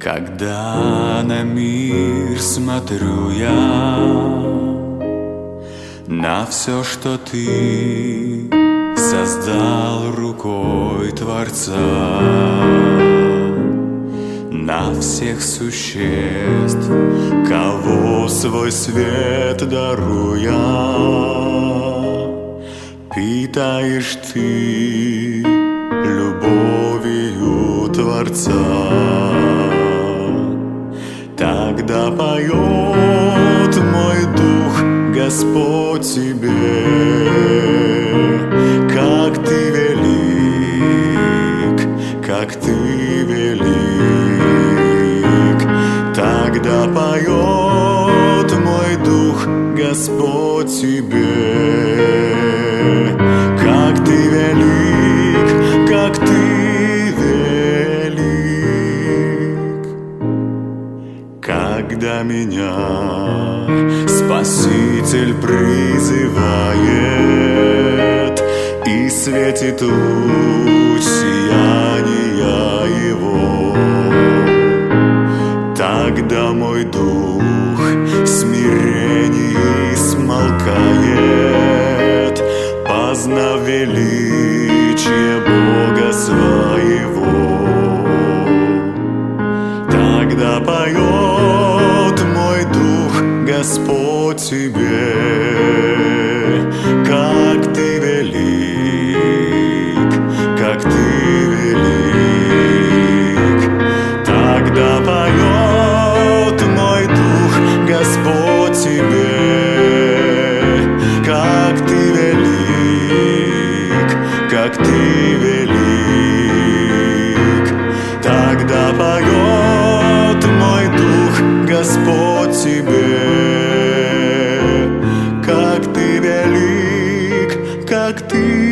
Когда на мир смотрю я, на все, что ты создал рукой Творца, на всех существ, кого свой свет даруя, питаешь ты любовью Творца. Тогда поет мой дух, Господь, тебе, как ты велик, как ты велик. Тогда поет мой дух, Господь, тебе, как ты велик, как ты велик. Когда меня Спаситель призывает, и светит луч сияния Его, тогда мой дух в смирении смолкает, познав величие Бога своего. Тогда поет мой дух, Господь, тебе, как ты велик, как ты велик. Тогда поет мой дух, Господь, тебе, как ты велик, как ты велик. Тогда поет мой дух, Господь, тебе, как ты велик, как ты